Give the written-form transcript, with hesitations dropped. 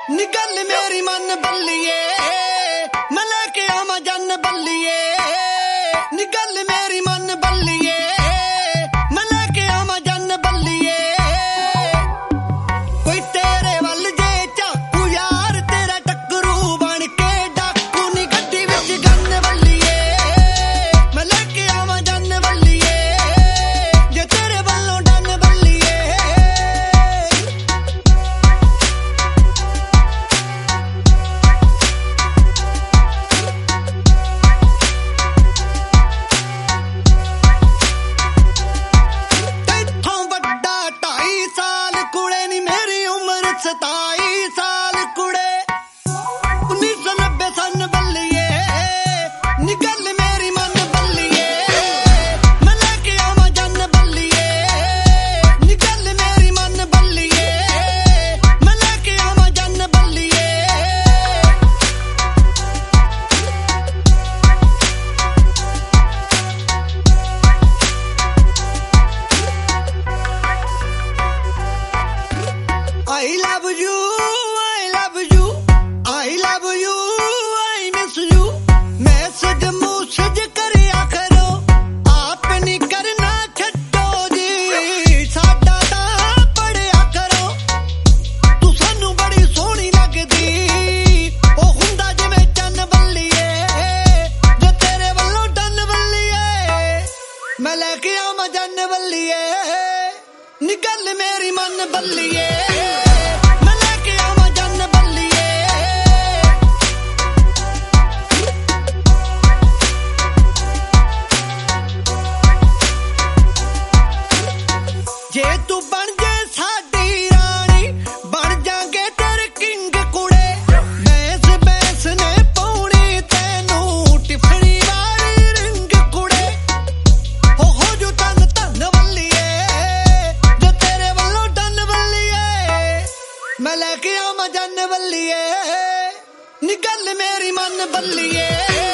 निगल मेरी मन बल्लिए मैं लेके आवा जन बल्लिए निगल मेरी मन बल्लिए मैं लेके आवा जन बल्लिए कोई तेरे वल जे चाकू यार तेरा टकरू बन के डाकू नी गड्डी विच गन बल्लिए मैं लेके आवा जन बल्लिए जे तेरे वल्लों डन बल्लिए I love you, I love you, I love you, I miss you. Message मूसेज करिया करो आप नहीं करना छड्डो जी साडा तां पढ़िया करो तू सानू बड़ी सोहनी लगदी ओ हुंदा जिवें चन्न बल्लिए जे तेरे वल्लों डन बल्लिए मैं लेके आवां जन बल्लिए निगल मेरी मन बल्लिए जे तू बन जे साडी रानी बन जागे तेरे किंग कुड़े बैस बैस ने पौनी तेनू टिफड़ी वाली रिंग कुड़े हो जो तन तन बल्लिए जो तेरे वल्लों डन बल्लिए मैं लेके आवां जन बल्लिए निगल मेरी मन बल्लिए